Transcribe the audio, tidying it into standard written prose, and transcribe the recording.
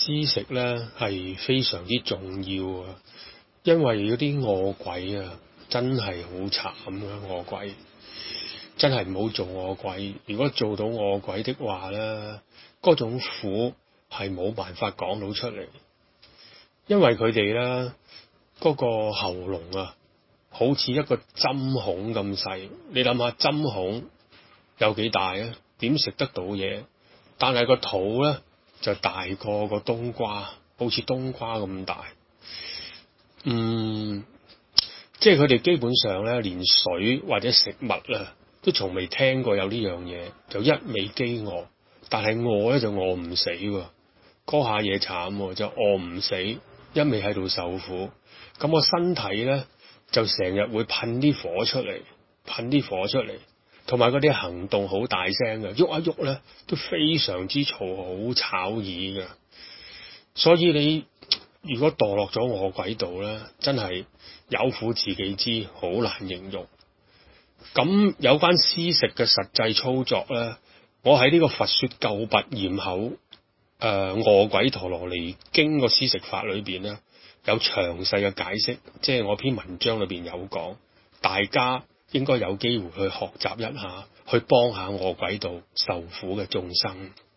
施食咧係非常之重要啊，因為嗰啲餓鬼啊真係好慘啊，餓鬼真係唔好做餓鬼。如果做到餓鬼的話咧，嗰種苦係冇辦法講到出嚟，因為佢哋咧嗰個喉嚨啊，好似一個針孔咁細。你諗下針孔有幾大啊？點食得到嘢？但係個肚咧就大過個冬瓜，好似冬瓜咁大。即係佢哋基本上咧，連水或者食物啊，都從未聽過有呢樣嘢，就一味飢餓。但係餓咧就餓唔死喎，嗰下嘢慘喎，就餓唔死，一味喺度受苦。咁個身體咧就成日會噴啲火出嚟，同埋嗰啲行動好大聲嘅，喐一喐咧都非常之嘈，好吵耳嘅。所以你如果墮落咗餓鬼道咧，真係有苦自己知，好難形容。咁有關施食嘅實際操作咧，我喺呢個佛說救拔焰口餓鬼陀羅尼經個施食法裏邊咧，有詳細嘅解釋，即係我篇文章裏邊有講，大家應該有機會去學習一下，去幫下餓鬼道受苦嘅眾生。